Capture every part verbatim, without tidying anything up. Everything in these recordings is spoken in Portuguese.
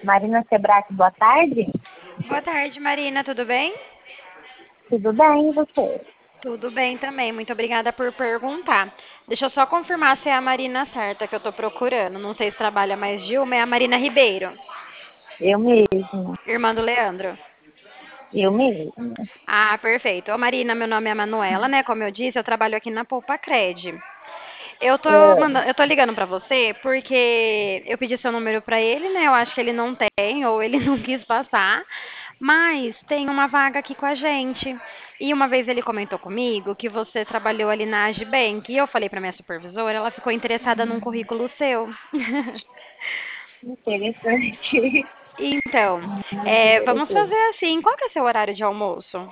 Marina Sebrae, boa tarde. Boa tarde, Marina, tudo bem? Tudo bem, e você? Tudo bem também, muito obrigada por perguntar. Deixa eu só confirmar se é a Marina certa que eu tô procurando. Não sei se trabalha mais de uma, é a Marina Ribeiro, Eu mesma, irmã do Leandro. eu mesma. Ah, perfeito. Ô, Marina, meu nome é Manuela, né? Como eu disse, eu trabalho aqui na Poupa Cred. Eu tô Ah, mandando, eu tô ligando pra você porque eu pedi seu número pra ele, né? Eu acho que ele não tem ou ele não quis passar, mas tem uma vaga aqui com a gente. E uma vez ele comentou comigo que você trabalhou ali na Agibank e eu falei pra minha supervisora, ela ficou interessada num currículo seu. interessante. Então, Muito é, vamos interessante. fazer assim. Qual que é o seu horário de almoço?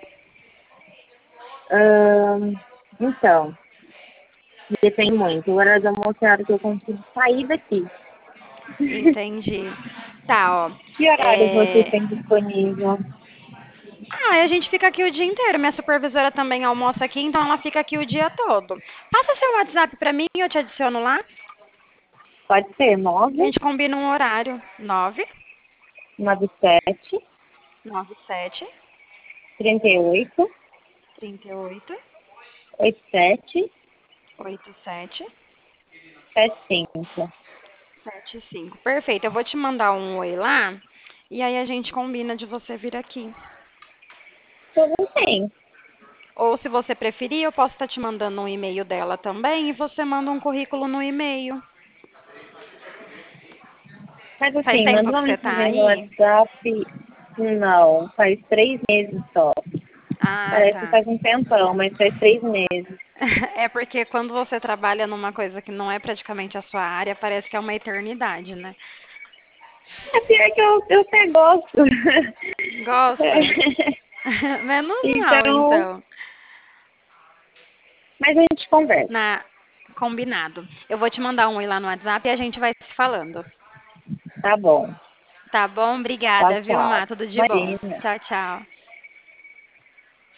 Ah, então, depende muito. O horário do almoço é a hora que eu consigo sair daqui. Entendi. Tá, ó. Que horário você É, tem disponível? Ah, a gente fica aqui o dia inteiro. Minha supervisora também almoça aqui, então ela fica aqui o dia todo. Passa seu WhatsApp pra mim e eu te adiciono lá. Pode ser A nove gente combina um horário. Nove nove sete nove sete trinta e oito trinta e oito oitenta e sete oitenta e sete setenta e cinco. setenta e cinco. Perfeito. Eu vou te mandar um oi lá e aí a gente combina de você vir aqui. Tudo bem. Ou se você preferir, eu posso estar te mandando um e-mail dela também e você manda um currículo no e-mail. Mas Faz assim, tempo manda que uma você tá mensagem no aí? WhatsApp. Não, faz três meses só. Ah, Parece que tá. faz um tempão, mas faz três meses. É porque quando você trabalha numa coisa que não é praticamente a sua área, parece que é uma eternidade, né? É pior que eu, eu até gosto. Gosta? Menos mal, Então, então. mas a gente conversa. Na... Combinado. Eu vou te mandar um oi lá no WhatsApp e a gente vai se falando. Tá bom. Tá bom? Tchau, Obrigada, viu, tchau. Má? Tudo de bom. Imagina. Tchau, tchau.